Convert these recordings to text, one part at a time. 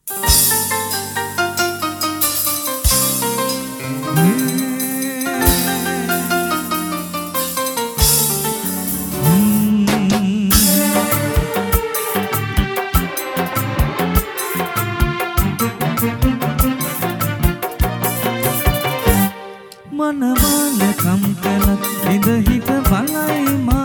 මනමාල කම් කළත් ඉඳ හිට බලයි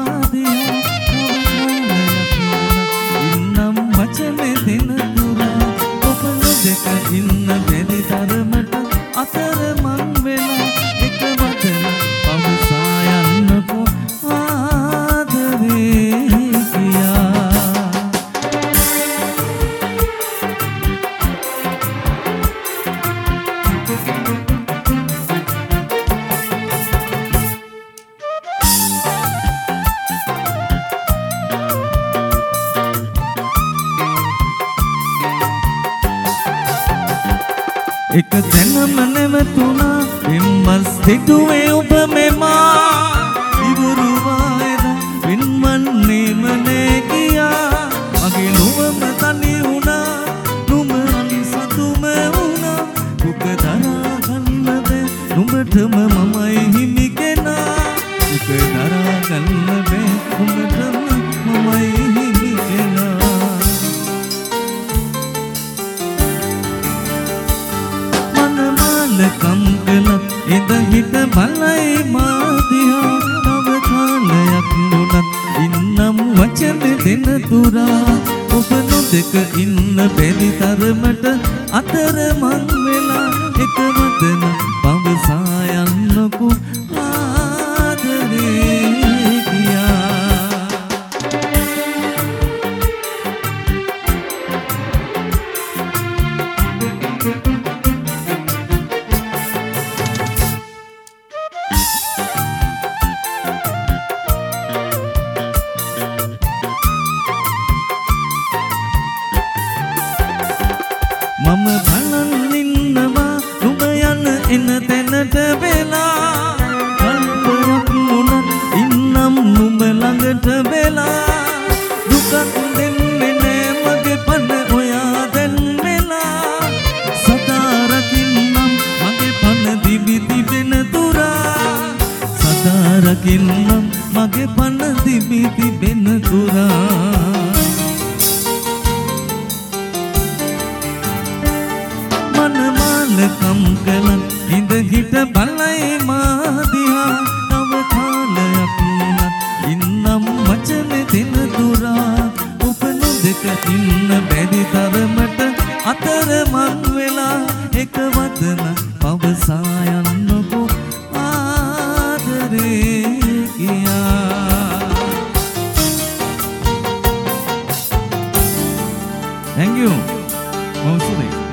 මාදියා ඉන්නම් වචනේ දෙන දුරා ඔබ නොදක ඉන්න බැරි තරමට අතර මං වෙලා එක වචන පවසා යන්නකෝ ආදරේ කියා එක තැනම නැවතුණා එම්මස් හිතුවේ ඔබ මෙමා ඉවරුවායද වින්මන්නේම නෑ කියා මගේ ලොවම තනි වුණා නුඹ අලි සතුම වුණා දුක දරා ගන්න බෑ නුඹටම මමයි හිමි කෙනා දුක දරා ගන්න බෑ නුඹටම මමයි හිමි කෙනා කම් කළත් එද හිට බලයි මාදියා නව කාලයක් නුනත් ඉන්නම් වචන දෙන තුරා ඔබ නොදක ඉන්න බැරි තරමට අතර මං වෙලා එක වදන පවසා යන්නකෝ ආදරේ කියා මම බලන් ඉන්නවා නුඹ යන එන තැනට වෙලා කල්පයක් වුණත් ඉන්නම් නුඹ ළඟට වෙලා දුකක් දෙන්නේ නෑ මගේ පන ඔයා දැන් වෙලා සදා රකින්නම් මගේ පන දිවි තිබෙන තුරා සදා රකින්නම් මගේ පන දිවි තිබෙන තුරා මනමාල කම් කළත් ඉඳ හිට බලයි මාදියා නව කාලයක් වුණත් ඉන්නම් වචන දෙන දුරා ඔබ නොදක ඉන්න බැරි තරමට අතර මං වෙලා එක වදන පවසා යන්නකෝ ආදරේ කියා Thank you. Mausude